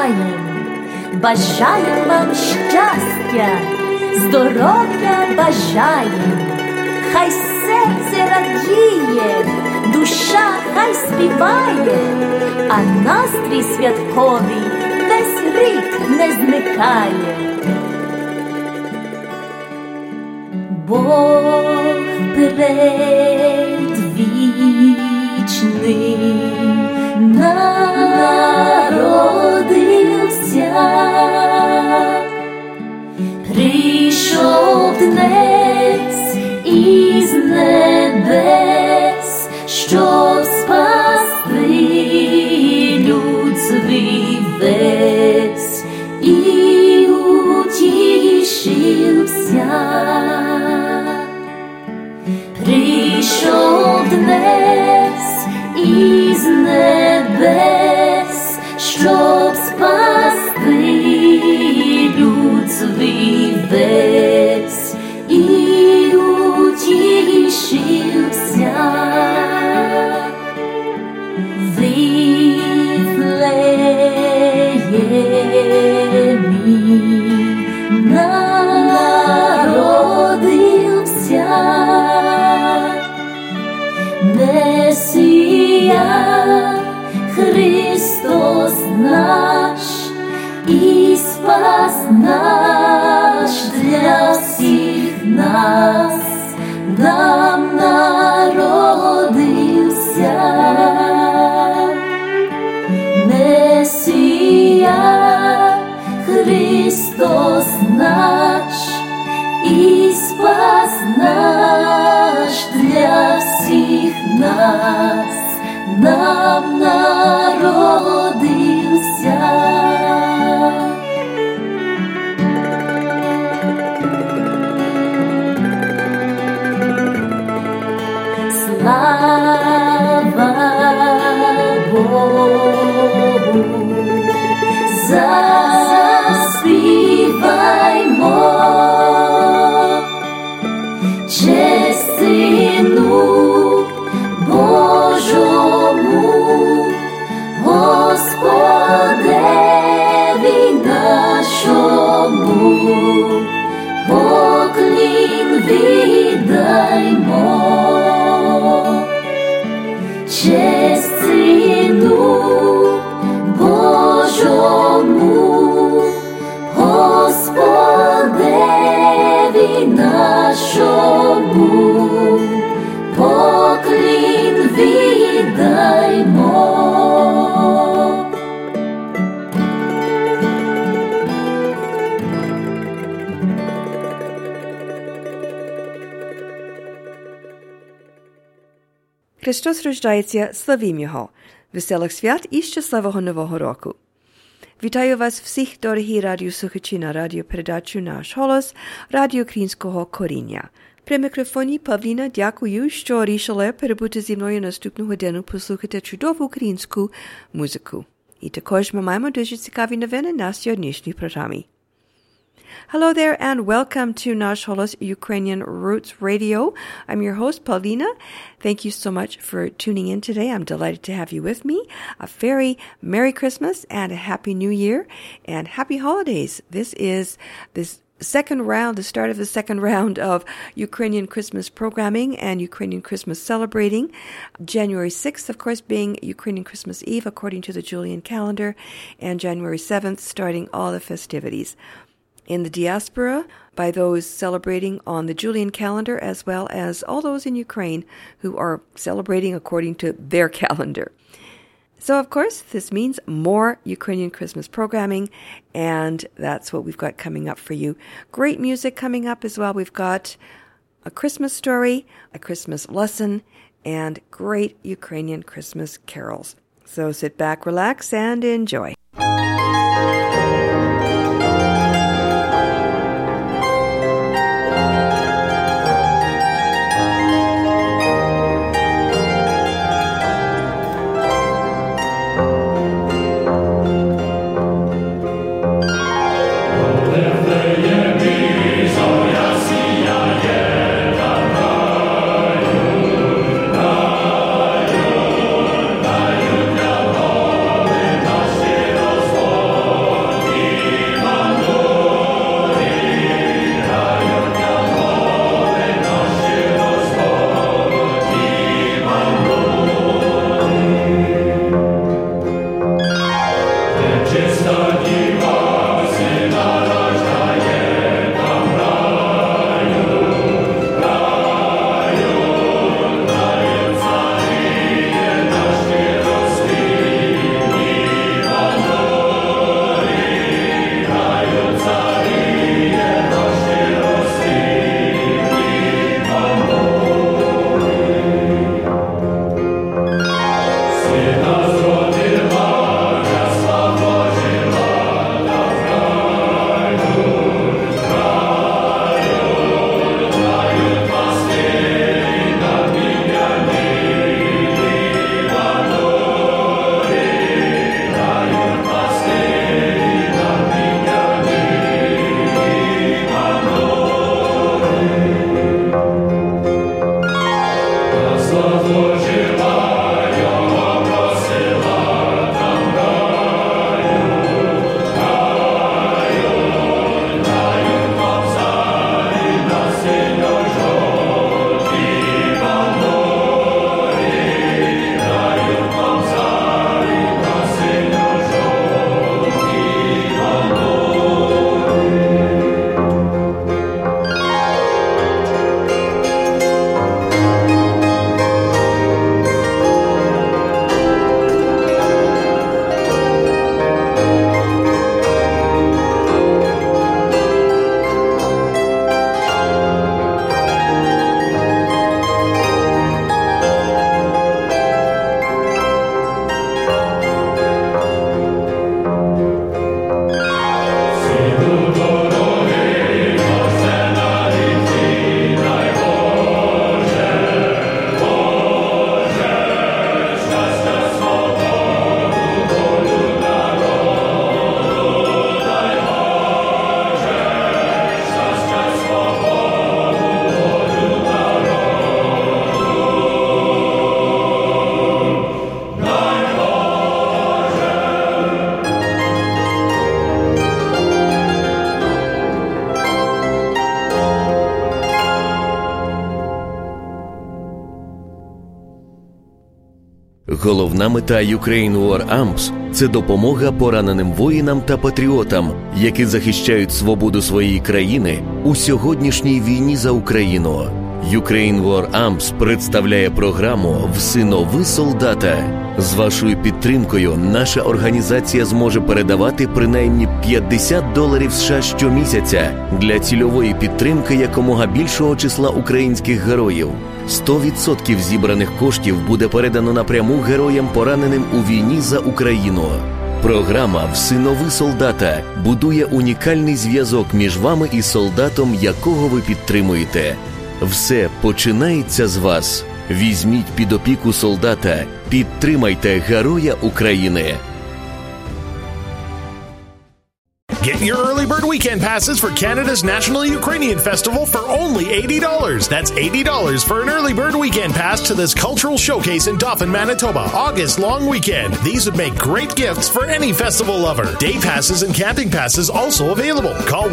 Бажаєм вам щастя, здоров'я бажаєм. Хай серце радіє, душа хай співає, а настрій святковий весь рік не зникає. Бог предвічний народився, прийшов днес із небес, щоб спасти люд свій весь, і утішився. Прийшов днес із небес, щоб спасти люд свій весь, і утішився. В Вифлеємі народився Месія, Христос наш, і спас наш для всіх нас, нам народився. Месія, Христос наш, і спас наш для всіх нас, нам народився. Слава Богу, заспіваймо, честь Сину Божому, Господеві нашому, поклін віддаймо. Честь Сину Божому, Господеві нашому, поклін віддаймо. Христос рождається, славім Його! Веселих свят і щасливого Нового року! Вітаю вас всіх, дорогі радіослухачі на радіопередачу «Наш голос» Радіо Українського коріння. При мікрофоні Павліна, дякую, що вирішили перебути зі мною наступну годину послухати чудову українську музику. І також ми маємо дуже цікаві новини на сьогоднішній програмі. Hello there and welcome to Nash Holos Ukrainian Roots Radio. I'm your host, Paulina. Thank you so much for tuning in today. I'm delighted to have you with me. A very Merry Christmas and a Happy New Year and Happy Holidays. This is the start of the second round of Ukrainian Christmas programming and Ukrainian Christmas celebrating. January 6th, of course, being Ukrainian Christmas Eve according to the Julian calendar, and January 7th starting all the festivities. In the diaspora, by those celebrating on the Julian calendar, as well as all those in Ukraine who are celebrating according to their calendar. So, of course, this means more Ukrainian Christmas programming, and that's what we've got coming up for you. Great music coming up as well. We've got a Christmas story, a Christmas lesson, and great Ukrainian Christmas carols. So sit back, relax, and enjoy. Yeah. Головна мета Ukraine War Amps – це допомога пораненим воїнам та патріотам, які захищають свободу своєї країни у сьогоднішній війні за Україну. Ukraine War Amps представляє програму «Всинови солдата». З вашою підтримкою наша організація зможе передавати принаймні $50 США щомісяця для цільової підтримки якомога більшого числа українських героїв. 100% зібраних коштів буде передано напряму героям, пораненим у війні за Україну. Програма «Всинови солдата» будує унікальний зв'язок між вами і солдатом, якого ви підтримуєте. Все починається з вас. Візьміть під опіку солдата, підтримайте Героя України. Get your early bird weekend passes for Canada's National Ukrainian Festival for only $80. That's $80 for an early bird weekend pass to this cultural showcase in Dauphin, Manitoba, August long weekend. These would make great gifts for any festival lover. Day passes and camping passes also available. Call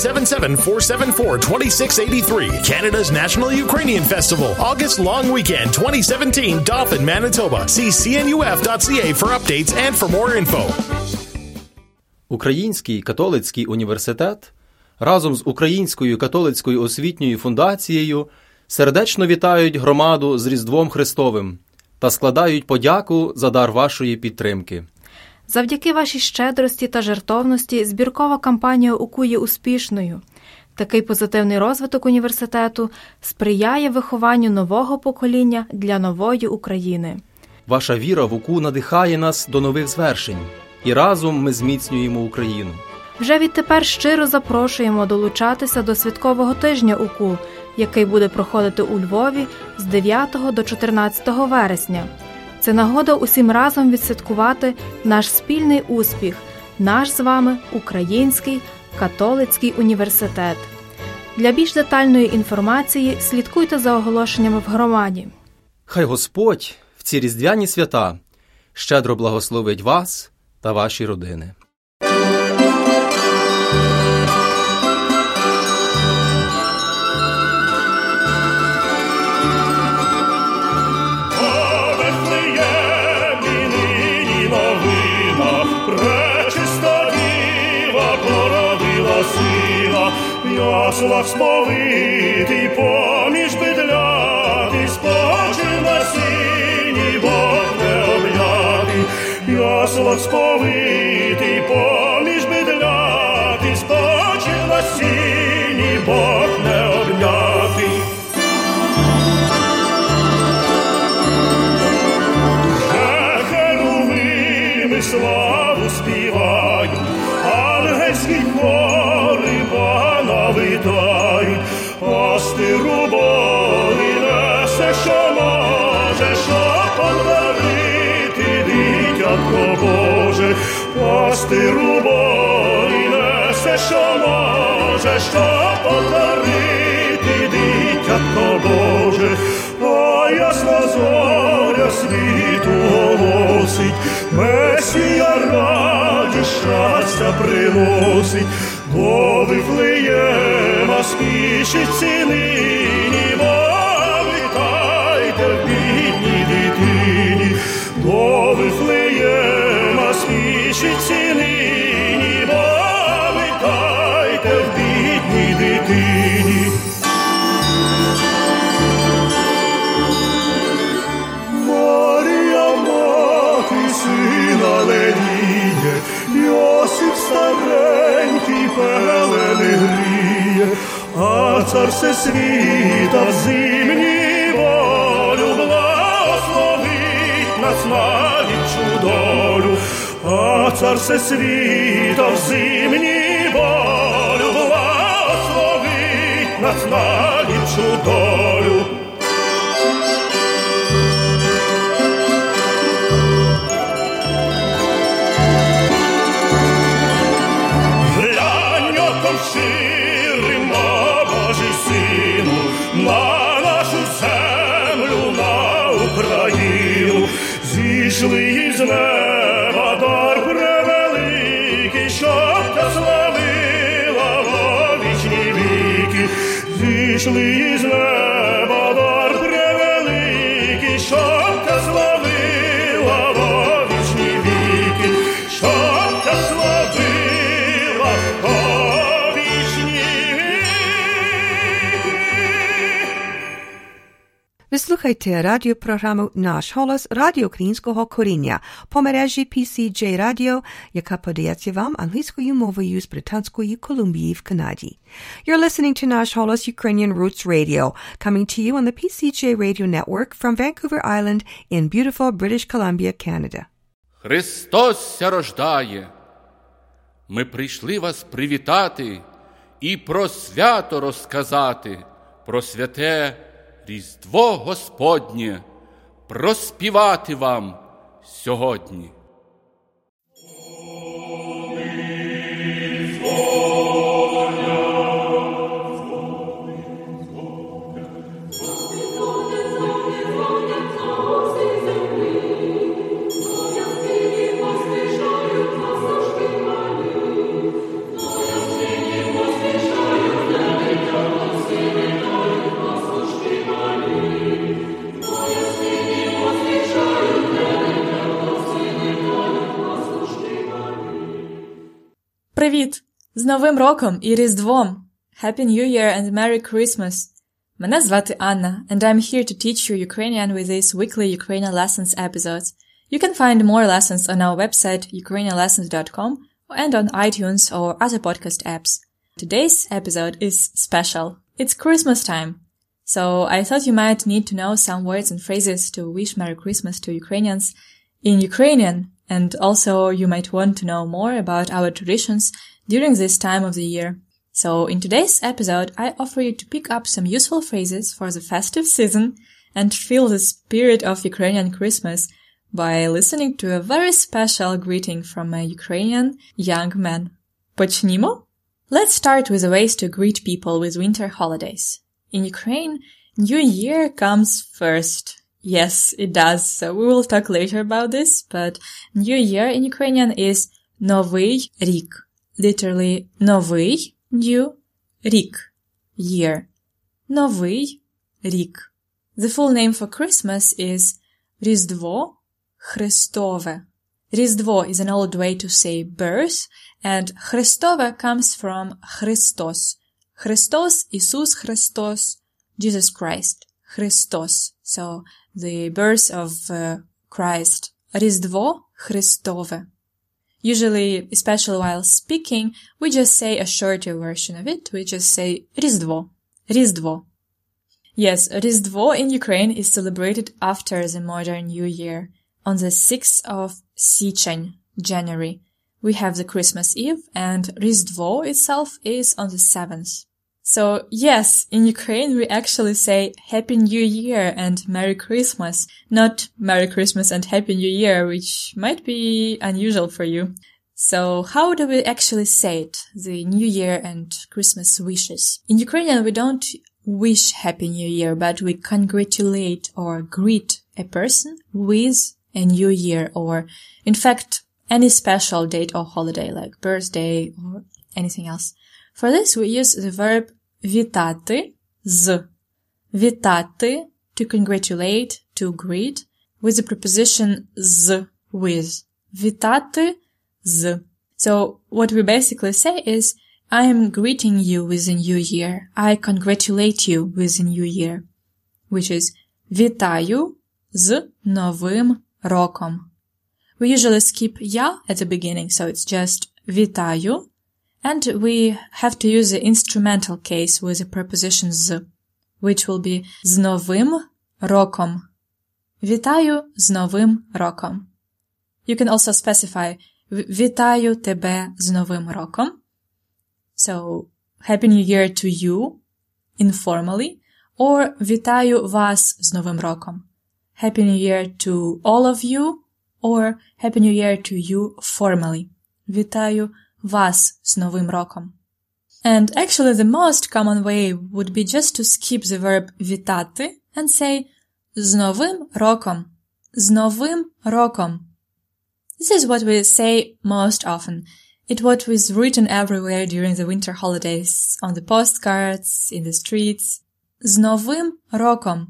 1-877-474-2683. Canada's National Ukrainian Festival, August long weekend 2017, Dauphin, Manitoba. See cnuf.ca for updates and for more info. Український католицький університет разом з Українською католицькою освітньою фундацією сердечно вітають громаду з Різдвом Христовим та складають подяку за дар вашої підтримки. Завдяки вашій щедрості та жертовності збіркова кампанія УКУ є успішною. Такий позитивний розвиток університету сприяє вихованню нового покоління для нової України. Ваша віра в УКУ надихає нас до нових звершень. І разом ми зміцнюємо Україну. Вже відтепер щиро запрошуємо долучатися до святкового тижня УКУ, який буде проходити у Львові з 9 до 14 вересня. Це нагода усім разом відсвяткувати наш спільний успіх, наш з вами Український католицький університет. Для більш детальної інформації слідкуйте за оголошеннями в громаді. Хай Господь в ці різдвяні свята щедро благословить вас та ваші родини. Яслах сповитий поміж бедляти, спочив на синій Бог необ'ятий. Яслах сповитий поміж бедляти, спочив на синій Бог необ'ятий. Херувими славу співають, ангельські хори Пана вітають, пастиру Божий несе, що може, що подарити дитятко Боже. Пастиру Божий несе, що може, що подарити дитятко Боже. А ясна зоря світу голосить, Месія раді щастя приносить. До Вифлеєма спішить нині, вітайте в бідній дитині. До Вифлеєма спішить нині, вітайте в бідній дитині. Марія, мати сина леліє, Йосип старенький пелени гріє, а цар всесвіта в зимній волю благословить нас на вічну долю. А цар всесвіта в зимній волю благословить нас на вічну долю. Щирим, Божий Сину, на нашу землю, на Україну, зійшли із неба дар превеликий, щоб та славила во вічні віки. Зійшли із неба дар превеликий, щоб та славила Ви слухаєте радіопрограму «Наш голос» Радіо Українського коріння по мережі PCJ Radio, яка подається вам англійською мовою з Британської Колумбії в Канаді. You're listening to «Наш голос» Ukrainian Roots Radio, coming to you on the PCJ Radio Network from Vancouver Island in beautiful British Columbia, Canada. Христос ся рождає. Ми прийшли вас привітати і про свято розказати, про святе Різдво Господнє, проспівати вам сьогодні. Привіт! З Новим роком і Різдвом! Happy New Year and Merry Christmas! Мене звати Анна, and I'm here to teach you Ukrainian with these weekly Ukrainian lessons episodes. You can find more lessons on our website ukrainianlessons.com and on iTunes or other podcast apps. Today's episode is special. It's Christmas time. So I thought you might need to know some words and phrases to wish Merry Christmas to Ukrainians in Ukrainian. And also you might want to know more about our traditions during this time of the year. So in today's episode, I offer you to pick up some useful phrases for the festive season and feel the spirit of Ukrainian Christmas by listening to a very special greeting from a Ukrainian young man. Почнімо? Let's start with the ways to greet people with winter holidays. In Ukraine, New Year comes first. Yes, it does. So we will talk later about this, but New Year in Ukrainian is Новий рік. Literally, Новий, new, рік, year. Новий рік. The full name for Christmas is Різдво Христове. Різдво is an old way to say birth, and Христове comes from Christos. Christos, Isus Christos, Jesus Christ. Christos. So, the birth of Christ. Різдво Христове. Usually, especially while speaking, we just say a shorter version of it. We just say Різдво. Різдво. Yes, Різдво in Ukraine is celebrated after the modern New Year. On the 6th of Січень, January, we have the Christmas Eve, and Різдво itself is on the 7th. So, yes, in Ukraine we actually say Happy New Year and Merry Christmas, not Merry Christmas and Happy New Year, which might be unusual for you. So, how do we actually say it, the New Year and Christmas wishes? In Ukrainian we don't wish Happy New Year, but we congratulate or greet a person with a new year, or, in fact, any special date or holiday, like birthday or anything else. For this, we use the verb вітати, з. Вітати, to congratulate, to greet, with the preposition з, with. Вітати, з. So, what we basically say is, I am greeting you with a new year. I congratulate you with a new year. Which is, вітаю з Новим роком. We usually skip я at the beginning, so it's just вітаю. And we have to use the instrumental case with the preposition з, which will be з Новим роком. Вітаю з Новим роком. You can also specify вітаю тебе з Новим роком. So, Happy New Year to you, informally, or вітаю вас з Новим роком. Happy New Year to all of you, or Happy New Year to you formally. Вітаю вас з Новим роком. And actually the most common way would be just to skip the verb вітати and say з Новим роком. З Новим роком. This is what we say most often. It what was written everywhere during the winter holidays, on the postcards, in the streets. З Новим роком.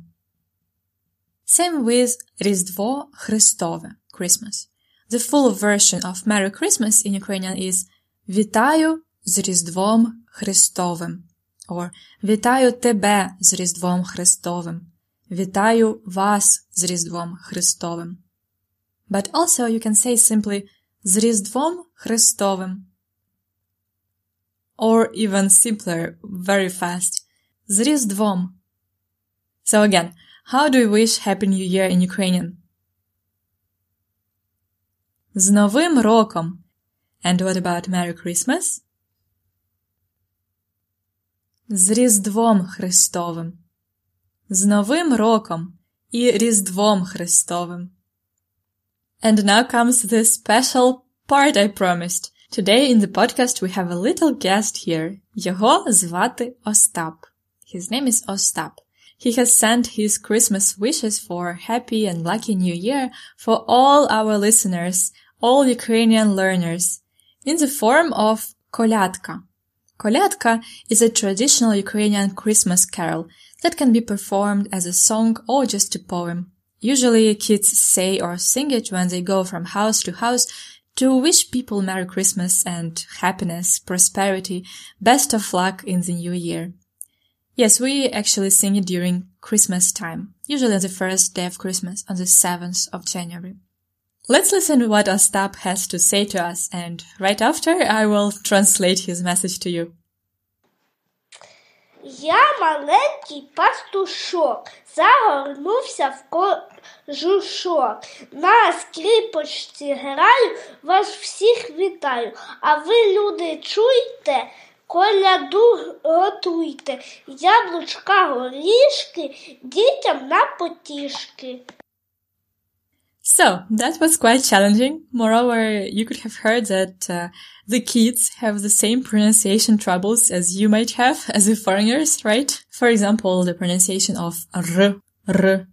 Same with Різдво Христове, Christmas. The full version of Merry Christmas in Ukrainian is Вітаю з Різдвом Христовим, or Вітаю тебе з Різдвом Христовим. Вітаю вас з Різдвом Христовим. But also you can say simply з Різдвом Христовим. Or even simpler, very fast. З Різдвом. So again, how do you wish Happy New Year in Ukrainian? З Новим роком. And what about Merry Christmas? З Різдвом Христовим. З Новим роком і Різдвом Христовим. And now comes the special part I promised. Today in the podcast we have a little guest here. Його звати Остап. His name is Ostap. He has sent his Christmas wishes for happy and lucky New Year for all our listeners, all Ukrainian learners, in the form of kolядка. Kolядка is a traditional Ukrainian Christmas carol that can be performed as a song or just a poem. Usually kids say or sing it when they go from house to house to wish people Merry Christmas and happiness, prosperity, best of luck in the new year. Yes, we actually sing it during Christmas time, usually on the first day of Christmas, on the 7th of January. Let's listen to what Ostap has to say to us, and right after I will translate his message to you. Я маленький пастушок, загорнувся в кожушок. На скрипочці граю, вас всіх вітаю. А ви, люди, чуйте, коляду готуйте. Яблучка, горішки, дітям на потішки. So, that was quite challenging. Moreover, you could have heard that the kids have the same pronunciation troubles as you might have as the foreigners, right? For example, the pronunciation of r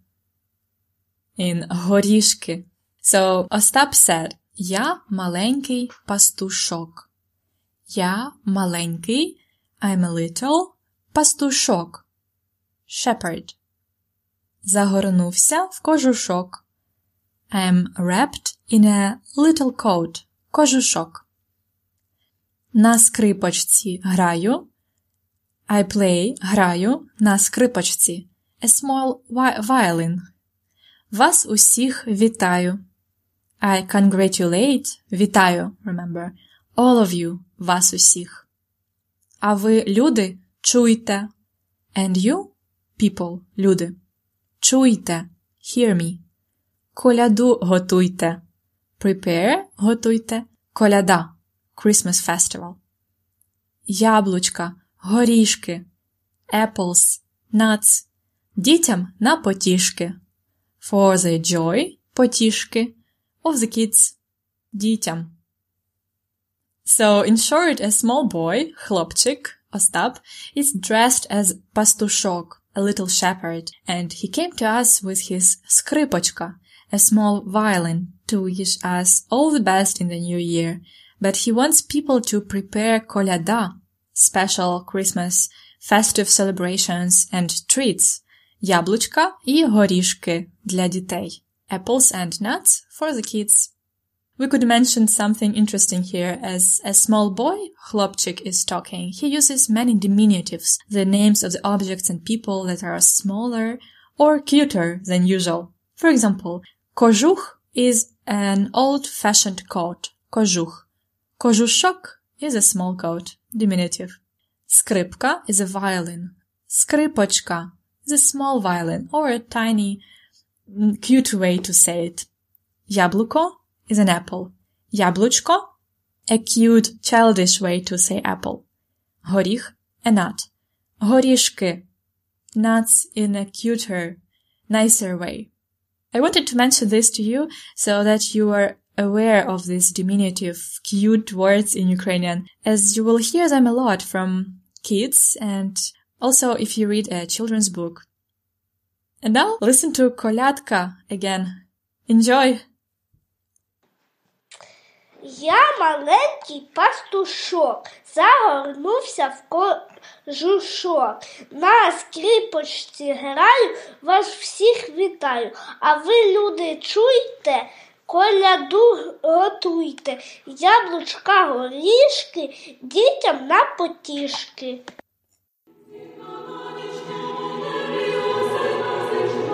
in горішки. So, Ostap said, Я маленький пастушок. Я маленький, I'm a little, пастушок, shepherd. Загорнувся в кожушок. I'm wrapped in a little coat, кожушок. На скрипочці граю. I play, граю, на скрипочці, a small violin. Вас усіх вітаю. I congratulate, вітаю, remember, all of you, вас усіх. А ви, люди, чуйте. And you, people, люди, чуйте, hear me. Коляду готуйте. Prepare, готуйте. Коляда, Christmas festival. Яблучка, горішки. Apples, nuts. Дітям на потішки. For the joy, потішки. Of the kids, дітям. So, in short, a small boy, хлопчик, Ostap, is dressed as пастушок, a little shepherd, and he came to us with his скрипочка, a small violin, to wish us all the best in the new year. But he wants people to prepare коляда, special Christmas, festive celebrations and treats, яблучка і горішки для дітей, apples and nuts for the kids. We could mention something interesting here. As a small boy, хлопчик, is talking, he uses many diminutives, the names of the objects and people that are smaller or cuter than usual. For example, кожух is an old-fashioned coat, кожух. Кожушок is a small coat, diminutive. Скрипка is a violin. Скрипочка is a small violin, or a tiny, cute way to say it. Яблуко is an apple. Яблучко, a cute, childish way to say apple. Горіх, a nut. Горішки, nuts in a cuter, nicer way. I wanted to mention this to you so that you are aware of these diminutive, cute words in Ukrainian, as you will hear them a lot from kids and also if you read a children's book. And now listen to колядка again. Enjoy! Я маленький пастушок, загорнувся в кожушок. На скрипочці граю, вас всіх вітаю. А ви, люди, чуйте, коляду готуйте. Яблучка, горішки, дітям на потішки.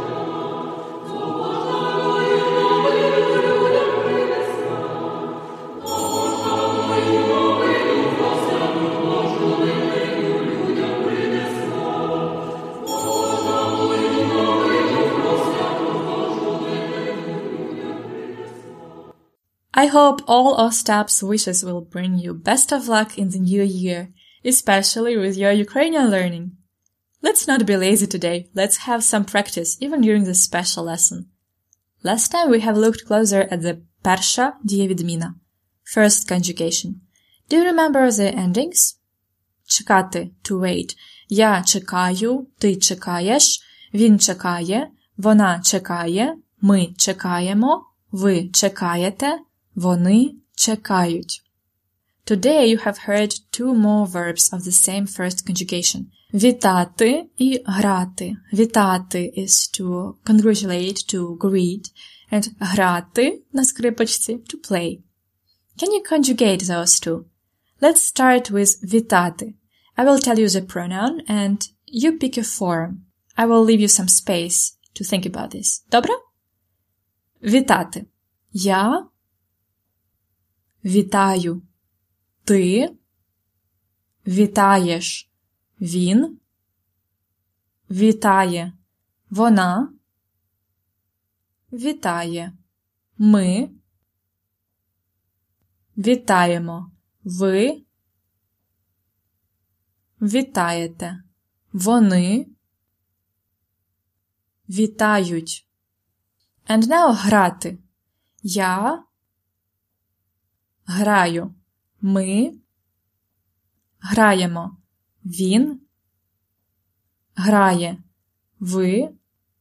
I hope all Ostap's wishes will bring you best of luck in the new year, especially with your Ukrainian learning. Let's not be lazy today. Let's have some practice, even during this special lesson. Last time we have looked closer at the перша дієвідміна, first conjugation. Do you remember the endings? Чекати, to wait. Я чекаю, ти чекаєш, він чекає, вона чекає, ми чекаємо, ви чекаєте, вони чекають. Today you have heard two more verbs of the same first conjugation. Вітати і грати. Вітати is to congratulate, to greet, and грати на скрипочці to play. Can you conjugate those two? Let's start with вітати. I will tell you the pronoun and you pick a form. I will leave you some space to think about this. Добре? Вітати. Я вітаю. Ти вітаєш. Він вітає. Вона вітає. Ми вітаємо. Ви вітаєте. Вони вітають. And now грати. Я граю. Ми граємо. Він грає. Ви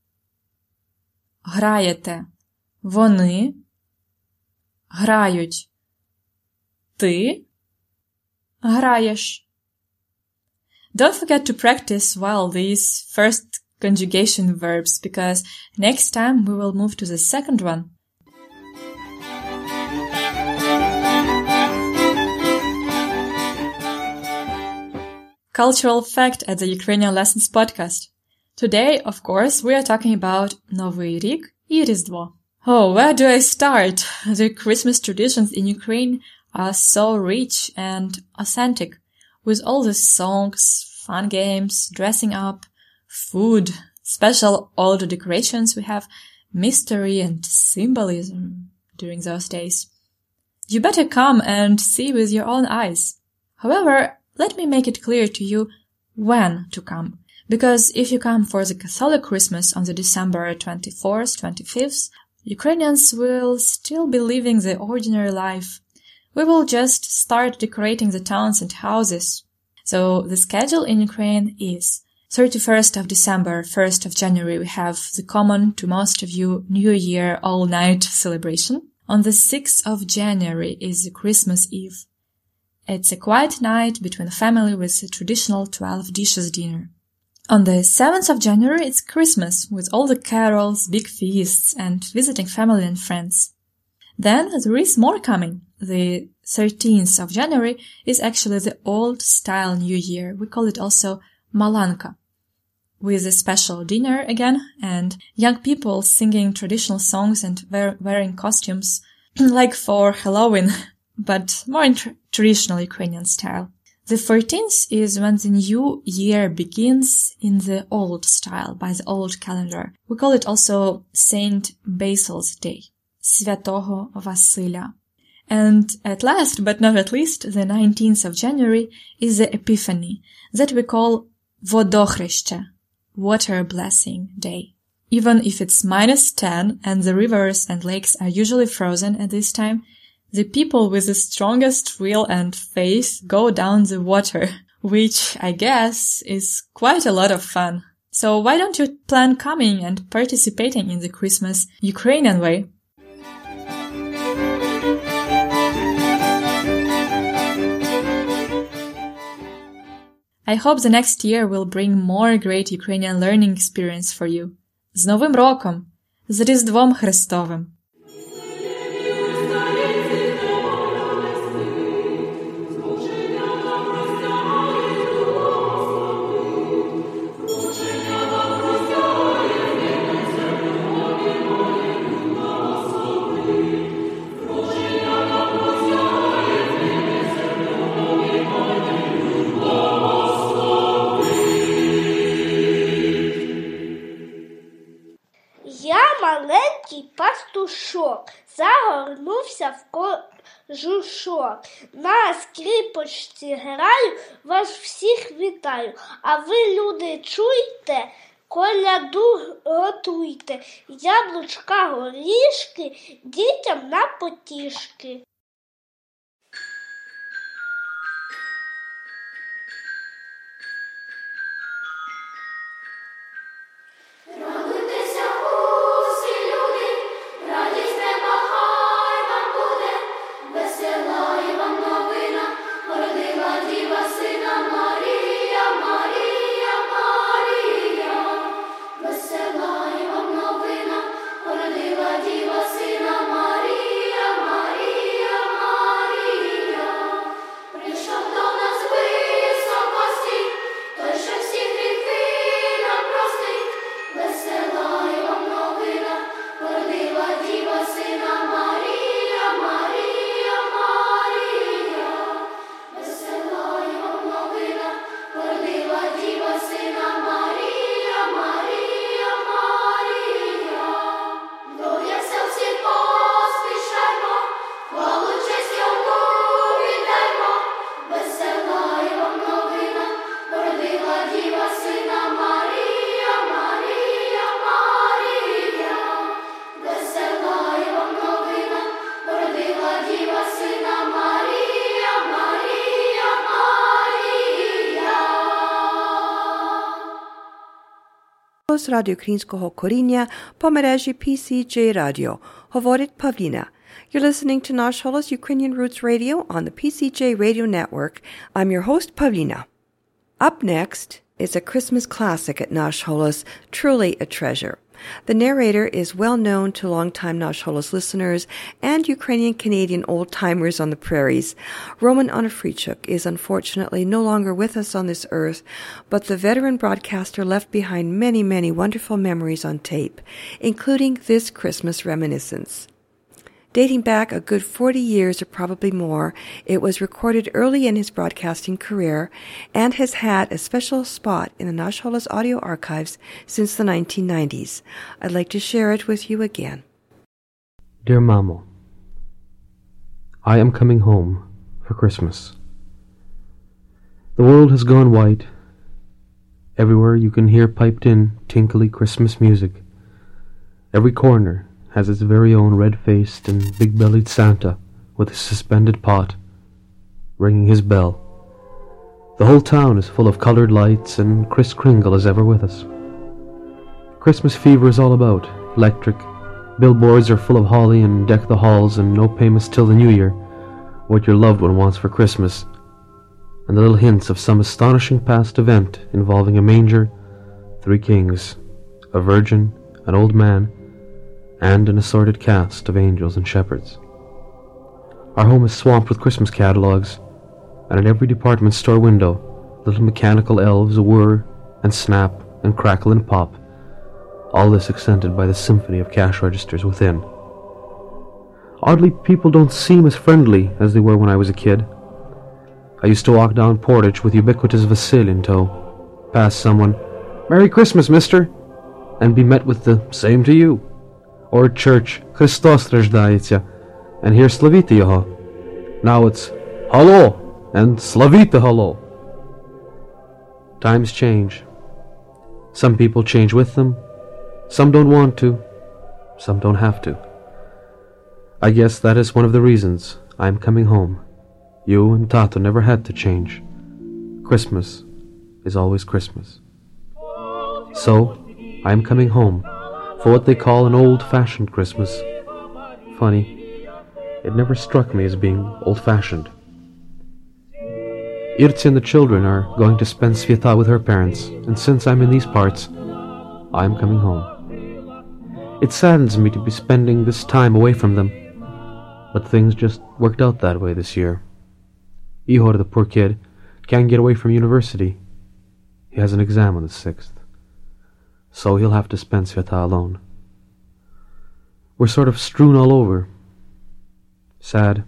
граєте. Вони грають. Ти граєш. Don't forget to practice well these first conjugation verbs, because next time we will move to the second one. Cultural fact at the Ukrainian Lessons podcast. Today, of course, we are talking about Новий рік і Різдво. Oh, where do I start? The Christmas traditions in Ukraine are so rich and authentic, with all the songs, fun games, dressing up, food, special older decorations. We have mystery and symbolism during those days. You better come and see with your own eyes. However, let me make it clear to you when to come. Because if you come for the Catholic Christmas on the December 24th, 25th, Ukrainians will still be living the ordinary life. We will just start decorating the towns and houses. So the schedule in Ukraine is 31st of December, 1st of January, we have the common to most of you New Year all-night celebration. On the 6th of January is the Christmas Eve. It's a quiet night between the family with a traditional 12 dishes dinner. On the 7th of January, it's Christmas with all the carols, big feasts, and visiting family and friends. Then there is more coming. The 13th of January is actually the old-style New Year. We call it also Malanka, with a special dinner again, and young people singing traditional songs and wearing costumes, like for Halloween, but more in traditional Ukrainian style. The 14th is when the new year begins in the old style, by the old calendar. We call it also Saint Basil's Day, Святого Василя. And at last, but not at least, the 19th of January is the Epiphany, that we call Водохреща, Water Blessing Day. Even if it's -10 and the rivers and lakes are usually frozen at this time, the people with the strongest will and faith go down the water, which I guess is quite a lot of fun. So why don't you plan coming and participating in the Christmas Ukrainian way? I hope the next year will bring more great Ukrainian learning experience for you. З Новим роком! З Різдвом Христовим! Я маленький пастушок, загорнувся в кожушок. На скрипочці граю, вас всіх вітаю. А ви, люди, чуйте, коляду готуйте, яблучка, горішки дітям на потішки. З радіоукраїнського коріння по мережі PCJ Radio. Говорить Павліна. You're listening to Nash Holos Ukrainian Roots Radio on the PCJ Radio Network. I'm your host, Pavlina. Up next is a Christmas classic at Nash Holos, truly a treasure. The narrator is well known to longtime Nash Holos listeners and Ukrainian-Canadian old-timers on the prairies. Roman Onufrichuk is unfortunately no longer with us on this earth, but the veteran broadcaster left behind many, many wonderful memories on tape, including this Christmas reminiscence. Dating back a good 40 years or probably more, it was recorded early in his broadcasting career and has had a special spot in the Nash Holos audio archives since the 1990s. I'd like to share it with you again. Dear Mamo, I am coming home for Christmas. The world has gone white. Everywhere you can hear piped in tinkly Christmas music. Every corner has its very own red-faced and big-bellied Santa with his suspended pot, ringing his bell. The whole town is full of coloured lights, and Kris Kringle is ever with us. Christmas fever is all about, electric. Billboards are full of holly and deck the halls, and no payments till the new year, what your loved one wants for Christmas, and the little hints of some astonishing past event involving a manger, 3 kings, a virgin, an old man, and an assorted cast of angels and shepherds. Our home is swamped with Christmas catalogues, and in every department store window, little mechanical elves whir and snap and crackle and pop, all this accented by the symphony of cash registers within. Oddly, people don't seem as friendly as they were when I was a kid. I used to walk down Portage with ubiquitous Vasil in tow, pass someone, "Merry Christmas, mister," and be met with the "Same to you." Or at church, "Христос рождається," and hear "Славіте Його." Now it's "Hello," and "Славіте hello." Times change. Some people change with them. Some don't want to. Some don't have to. I guess that is one of the reasons I'm coming home. You and Tato never had to change. Christmas is always Christmas. So, I'm coming home for what they call an old-fashioned Christmas. Funny, it never struck me as being old-fashioned. Irtsi and the children are going to spend Sveta with her parents, and since I'm in these parts, I'm coming home. It saddens me to be spending this time away from them, but things just worked out that way this year. Ihor, the poor kid, can't get away from university. He has an exam on the 6th. So he'll have to spend Sveta alone. We're sort of strewn all over. Sad.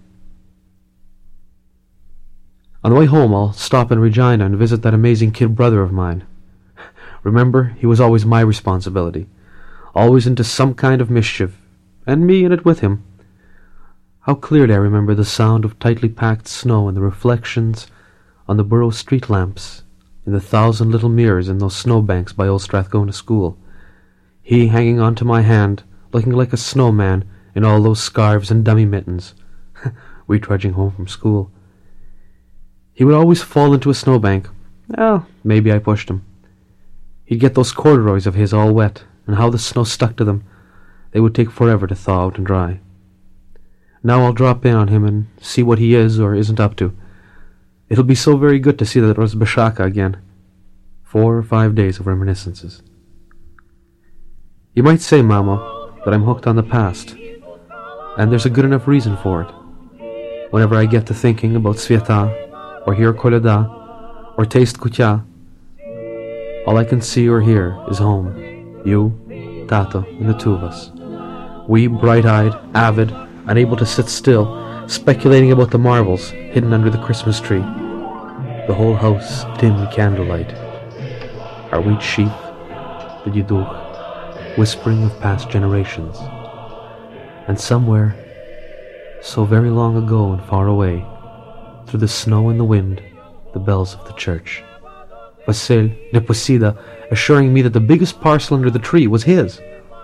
On the way home, I'll stop in Regina and visit that amazing kid brother of mine. Remember, he was always my responsibility, always into some kind of mischief, and me in it with him. How clearly I remember the sound of tightly packed snow and the reflections on the borough street lamps in the 1,000 little mirrors in those snowbanks by Old Strathcona School. He hanging onto my hand, looking like a snowman in all those scarves and dummy mittens. We trudging home from school. He would always fall into a snowbank. Well, maybe I pushed him. He'd get those corduroys of his all wet, and how the snow stuck to them. They would take forever to thaw out and dry. Now I'll drop in on him and see what he is or isn't up to. It'll be so very good to see that Rozbashaka again. 4 or 5 days of reminiscences. You might say, Mama, that I'm hooked on the past, and there's a good enough reason for it. Whenever I get to thinking about Sviata, or hear Kolyada, or taste Kutya, all I can see or hear is home. You, Tato, and the two of us. We, bright-eyed, avid, unable to sit still, speculating about the marvels hidden under the Christmas tree. The whole house dim in candlelight. Our wheat sheaf, the Yiduch, whispering of past generations. And somewhere, so very long ago and far away, through the snow and the wind, the bells of the church. Vasil Neposida assuring me that the biggest parcel under the tree was his.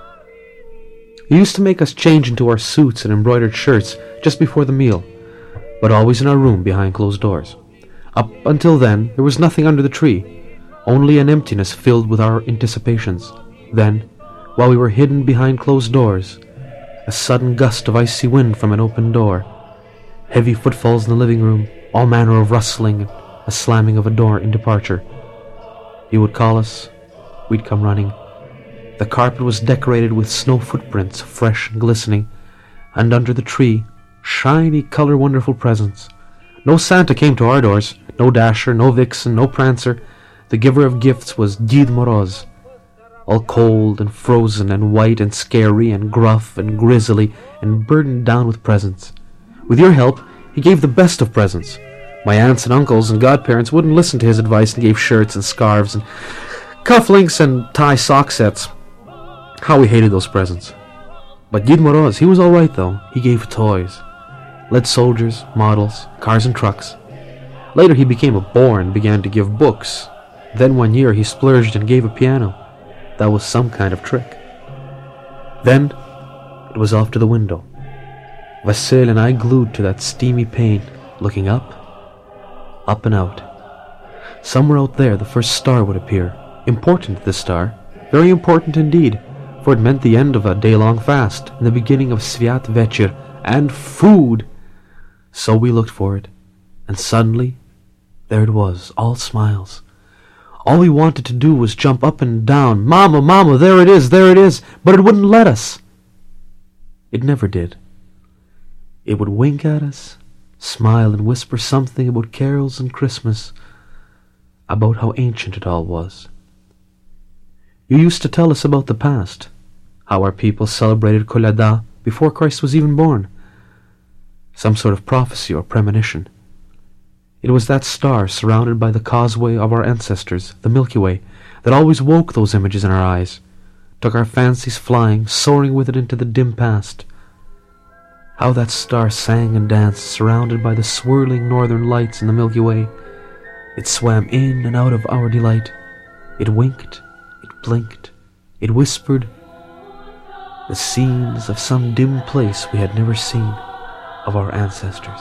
He used to make us change into our suits and embroidered shirts just before the meal, but always in our room behind closed doors. Up until then, there was nothing under the tree, only an emptiness filled with our anticipations. Then, while we were hidden behind closed doors, a sudden gust of icy wind from an open door, heavy footfalls in the living room, all manner of rustling, and a slamming of a door in departure. He would call us, we'd come running. The carpet was decorated with snow footprints, fresh and glistening, and under the tree, shiny, color-wonderful presents. No Santa came to our doors, no Dasher, no Vixen, no Prancer. The giver of gifts was Did Moroz, all cold and frozen and white and scary and gruff and grizzly and burdened down with presents. With your help, he gave the best of presents. My aunts and uncles and godparents wouldn't listen to his advice and gave shirts and scarves and cufflinks and tie sock sets. How we hated those presents. But Did Moroz, he was all right though. He gave toys. Lead soldiers, models, cars and trucks. Later he became a bore and began to give books. Then one year he splurged and gave a piano. That was some kind of trick. Then it was off to the window. Vasil and I glued to that steamy pane, looking up and out. Somewhere out there the first star would appear. Important, this star. Very important indeed, for it meant the end of a day-long fast and the beginning of Sviat Večer and food. So we looked for it, and suddenly, there it was, all smiles. All we wanted to do was jump up and down. Mama, Mama, there it is, but it wouldn't let us. It never did. It would wink at us, smile and whisper something about carols and Christmas, about how ancient it all was. You used to tell us about the past, how our people celebrated Kolyada before Christ was even born. Some sort of prophecy or premonition. It was that star surrounded by the causeway of our ancestors, the Milky Way, that always woke those images in our eyes, took our fancies flying, soaring with it into the dim past. How that star sang and danced, surrounded by the swirling northern lights in the Milky Way. It swam in and out of our delight. It winked, it blinked, it whispered. The scenes of some dim place we had never seen, of our ancestors.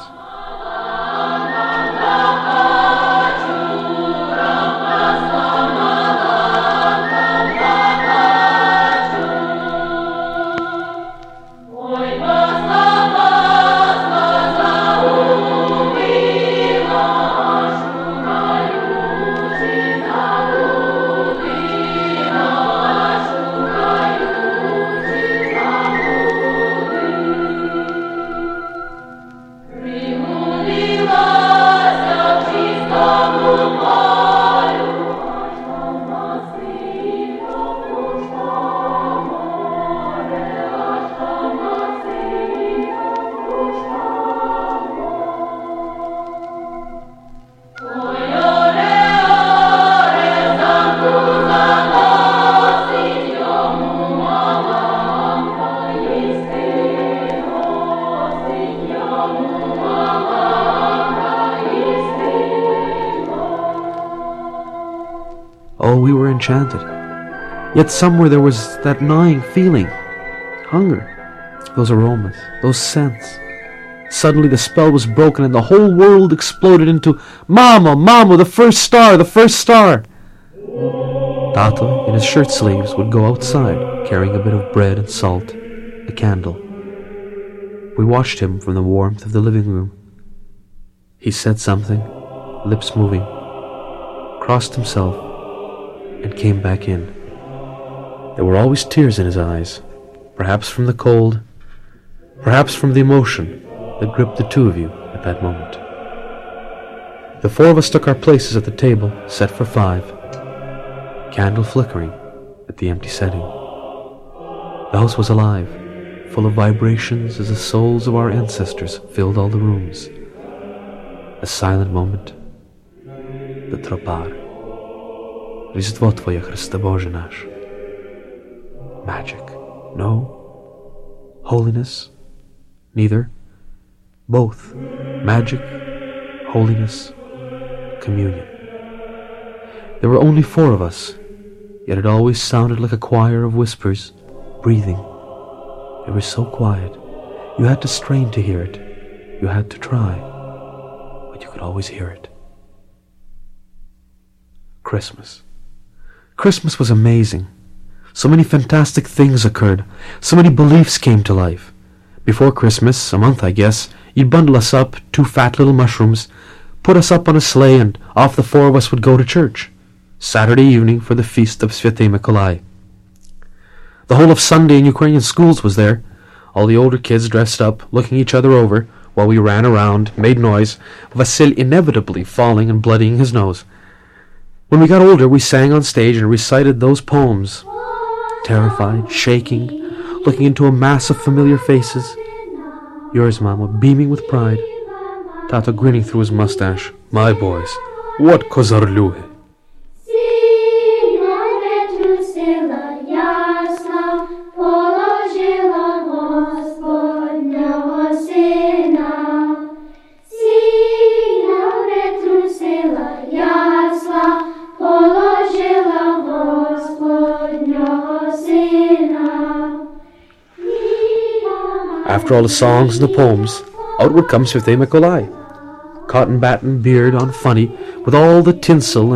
Real were enchanted. Yet somewhere there was that gnawing feeling, hunger, those aromas, those scents. Suddenly the spell was broken and the whole world exploded into, "Mama, Mama, the first star, the first star!" Tato, in his shirt sleeves, would go outside, carrying a bit of bread and salt, a candle. We watched him from the warmth of the living room. He said something, lips moving, crossed himself, and came back in. There were always tears in his eyes, perhaps from the cold, perhaps from the emotion that gripped the two of you at that moment. The four of us took our places at the table, set for 5, candle flickering at the empty setting. The house was alive, full of vibrations as the souls of our ancestors filled all the rooms. A silent moment. The tropar. Різдво Твоє, Христе Боже наш. Magic. No. Holiness. Neither. Both. Magic, holiness, communion. There were only 4 of us, yet it always sounded like a choir of whispers, breathing. It was so quiet. You had to strain to hear it. You had to try, but you could always hear it. Christmas. Christmas was amazing. So many fantastic things occurred. So many beliefs came to life. Before Christmas, a month I guess, you'd bundle us up, 2 fat little mushrooms, put us up on a sleigh, and off the 4 of us would go to church. Saturday evening for the feast of Svetei Mikolai. The whole of Sunday in Ukrainian schools was there. All the older kids dressed up, looking each other over, while we ran around, made noise, Vasil inevitably falling and bloodying his nose. When we got older, we sang on stage and recited those poems, terrified, shaking, looking into a mass of familiar faces. Yours, Mama, beaming with pride. Tato grinning through his mustache. My boys, what kozarluhe. After all the songs and the poems, out would come Svetei Mikolai, cotton batten beard on funny, with all the tinsel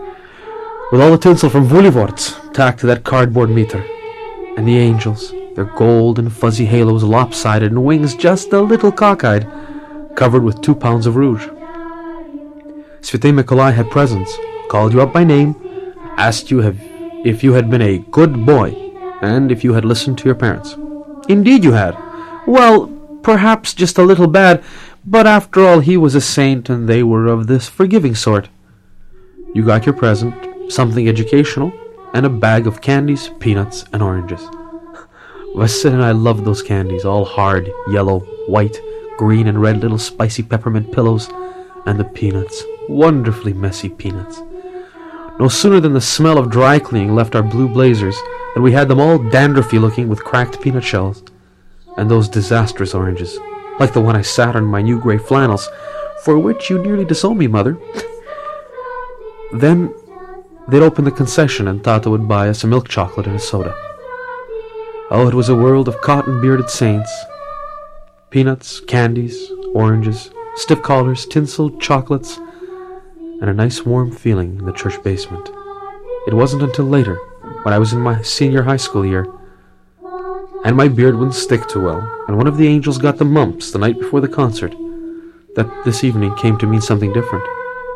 from Vulivorts tacked to that cardboard meter, and the angels, their gold and fuzzy halos lopsided and wings just a little cockeyed, covered with 2 pounds of rouge. Svetei Mikolai had presents, called you up by name, asked you if you had been a good boy, and if you had listened to your parents. Indeed you had. Well, perhaps just a little bad, but after all he was a saint and they were of this forgiving sort. You got your present, something educational, and a bag of candies, peanuts, and oranges. Vasil and I loved those candies, all hard, yellow, white, green, and red little spicy peppermint pillows, and the peanuts, wonderfully messy peanuts. No sooner than the smell of dry cleaning left our blue blazers than we had them all dandruffy looking with cracked peanut shells. And those disastrous oranges, like the one I sat on my new grey flannels, for which you nearly disowned me, Mother. Then they'd open the concession and Tato would buy us a milk chocolate and a soda. Oh, it was a world of cotton-bearded saints. Peanuts, candies, oranges, stiff collars, tinsel, chocolates, and a nice warm feeling in the church basement. It wasn't until later, when I was in my senior high school year, and my beard wouldn't stick too well, and one of the angels got the mumps the night before the concert, that this evening came to mean something different.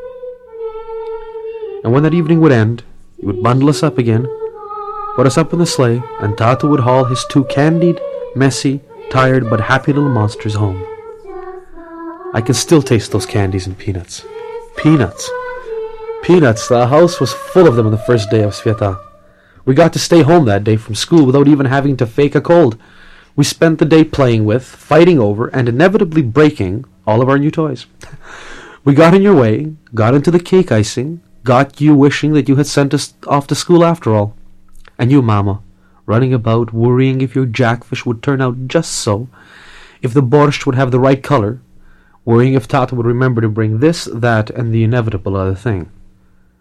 And when that evening would end, he would bundle us up again, put us up in the sleigh, and Tato would haul his 2 candied, messy, tired but happy little monsters home. I can still taste those candies and peanuts. Peanuts! Peanuts! The house was full of them on the first day of Sveta. We got to stay home that day from school without even having to fake a cold. We spent the day playing with, fighting over, and inevitably breaking all of our new toys. We got in your way, got into the cake icing, got you wishing that you had sent us off to school after all. And you, Mama, running about, worrying if your jackfish would turn out just so, if the borscht would have the right color, worrying if Tato would remember to bring this, that, and the inevitable other thing.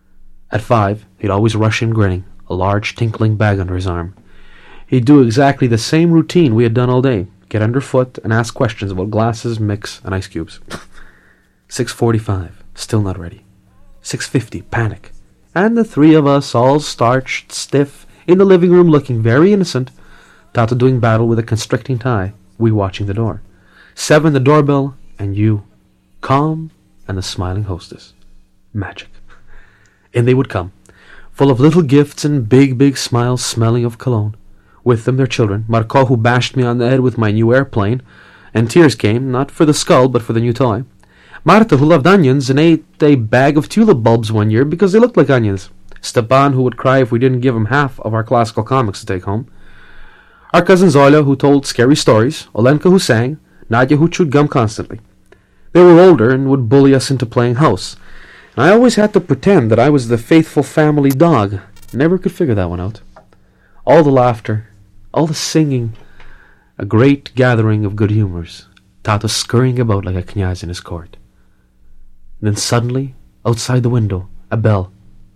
At 5, he'd always rush in grinning, a large tinkling bag under his arm. He'd do exactly the same routine we had done all day, get underfoot and ask questions about glasses, mix, and ice cubes. 6:45, still not ready. 6:50, panic. And the three of us, all starched, stiff, in the living room looking very innocent, Tata doing battle with a constricting tie, we watching the door. 7, the doorbell, and you, calm and the smiling hostess. Magic. In they would come, full of little gifts and big, big smiles, smelling of cologne. With them their children, Marco, who bashed me on the head with my new airplane, and tears came, not for the skull, but for the new toy. Marta, who loved onions and ate a bag of tulip bulbs one year because they looked like onions. Stepan, who would cry if we didn't give him half of our classical comics to take home. Our cousin Zoila, who told scary stories. Olenka, who sang. Nadia, who chewed gum constantly. They were older and would bully us into playing house. And I always had to pretend that I was the faithful family dog. Never could figure that one out. All the laughter, all the singing, a great gathering of good humours. Tata scurrying about like a knyaz in his court. And then suddenly, outside the window, a bell.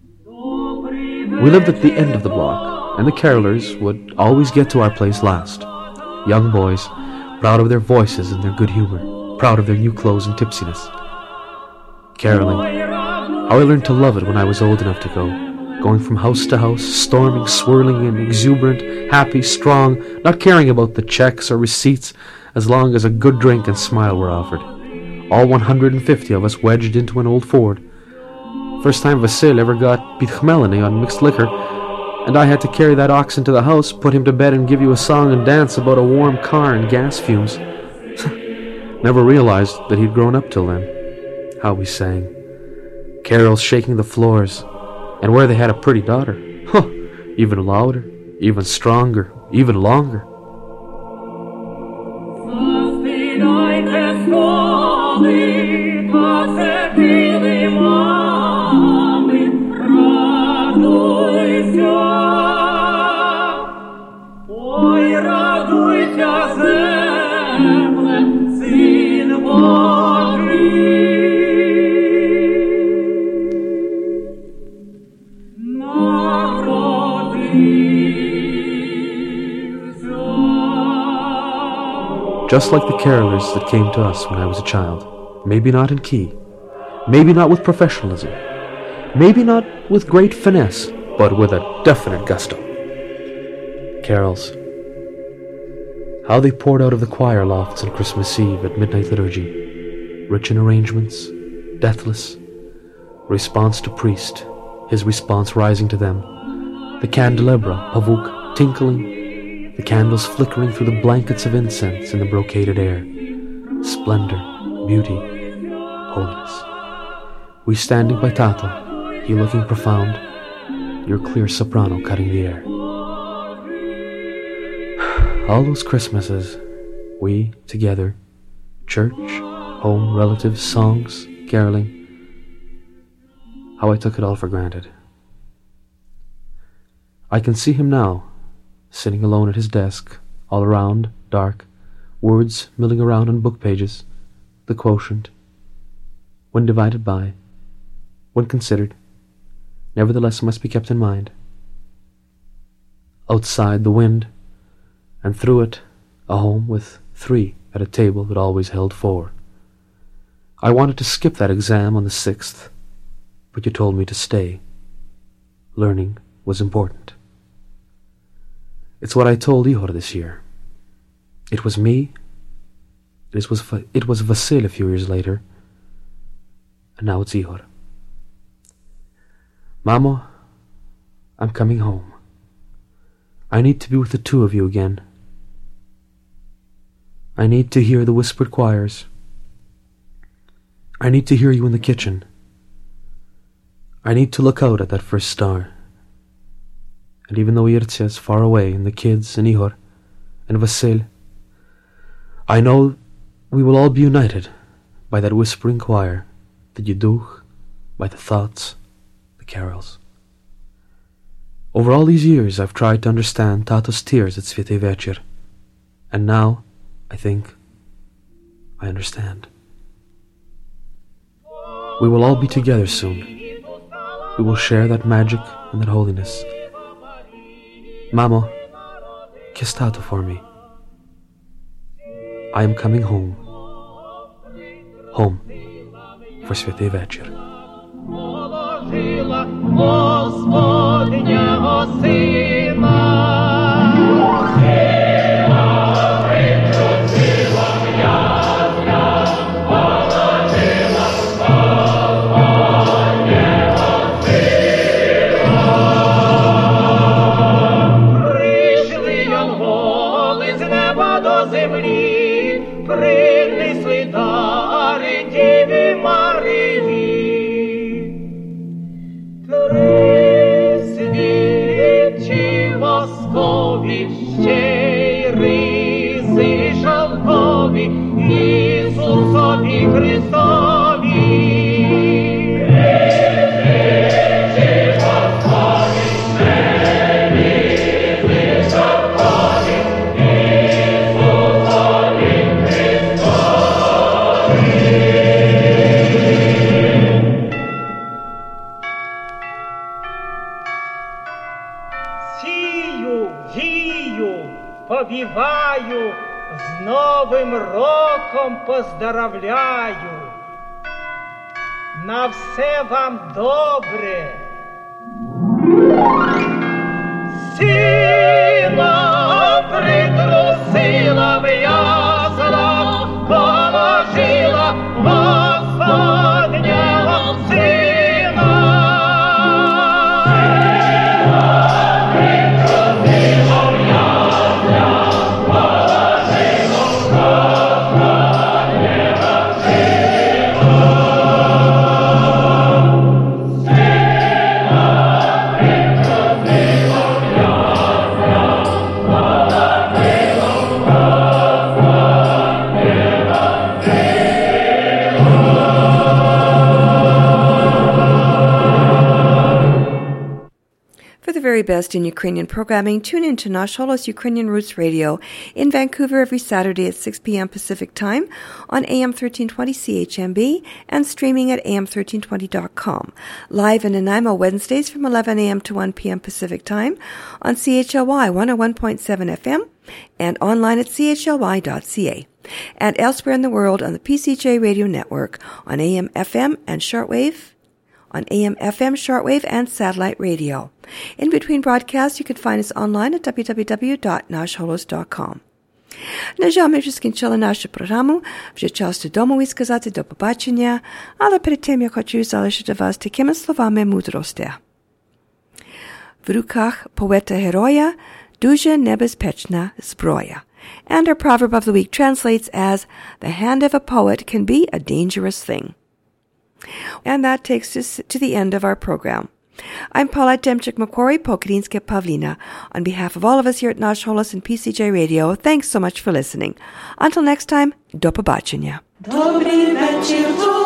We lived at the end of the block, and the carolers would always get to our place last. Young boys, proud of their voices and their good humour, proud of their new clothes and tipsiness. Caroling. How I learned to love it when I was old enough to go, going from house to house, storming, swirling in, exuberant, happy, strong, not caring about the checks or receipts, as long as a good drink and smile were offered. All 150 of us wedged into an old Ford. First time Vasil ever got pitchmelony on mixed liquor, and I had to carry that ox into the house, put him to bed, and give you a song and dance about a warm car and gas fumes. Never realized that he'd grown up till then. How we sang. Carols shaking the floors, and where they had a pretty daughter. Even louder, even stronger, even longer. Just like the carolers that came to us when I was a child. Maybe not in key. Maybe not with professionalism. Maybe not with great finesse, but with a definite gusto. Carols. How they poured out of the choir lofts on Christmas Eve at midnight liturgy. Rich in arrangements, deathless. Response to priest, his response rising to them. The candelabra, pavuk, tinkling, the candles flickering through the blankets of incense in the brocaded air. Splendor, beauty, holiness. We standing by Tata, he looking profound, your clear soprano cutting the air. All those Christmases, we together, church, home, relatives, songs, caroling. How I took it all for granted. I can see him now, sitting alone at his desk, all around, dark, words milling around on book pages, the quotient. When divided by, when considered, nevertheless must be kept in mind. Outside the wind, and through it, a home with 3 at a table that always held 4. I wanted to skip that exam on the 6th, but you told me to stay. Learning was important. It's what I told Ihor this year. It was me, it was Vasil a few years later, and now it's Ihor. Mamo, I'm coming home. I need to be with the 2 of you again. I need to hear the whispered choirs. I need to hear you in the kitchen. I need to look out at that first star. And even though Irtsia is far away, and the kids, and Ihor, and Vasil, I know we will all be united by that whispering choir, the Yidduch, by the thoughts, the carols. Over all these years I've tried to understand Tato's tears at Svetay Večer, and now, I think, I understand. We will all be together soon, we will share that magic and that holiness. Mamo, che stato for me? I am coming home. Home for Святий вечір. Положила Господнього сина. Прийшли янголи з неба до землі, принесли дари Діві Марії. Три свічі воскові, ще й ризи шовкові, Ісусові Христові. Повіваю, з Новим роком поздоровляю. На все вам добре. Сіно притрусила в ясла, положила Господнього сина. For the very best in Ukrainian programming, tune in to Nash Holos Ukrainian Roots Radio in Vancouver every Saturday at 6 p.m. Pacific Time on AM 1320 CHMB and streaming at am1320.com. Live in Nanaimo Wednesdays from 11 a.m. to 1 p.m. Pacific Time on CHLY 101.7 FM and online at chly.ca. And elsewhere in the world on the PCJ Radio Network on AM, FM, and shortwave, and satellite radio. In between broadcasts, you can find us online at www.nashholos.com. На жаль, ми вже скінчили нашу програму, вже час додому і сказати до побачення, але перед тим я хочу залишити вас такими словами мудрості. В руках поета-героя дуже небезпечна зброя. And our proverb of the week translates as, the hand of a poet can be a dangerous thing. And that takes us to the end of our program. I'm Paulette Demchik-McQuarrie, Pokrinske Pavlina. On behalf of all of us here at Nash Holos and PCJ Radio, thanks so much for listening. Until next time, do побачення. Добрий вечір.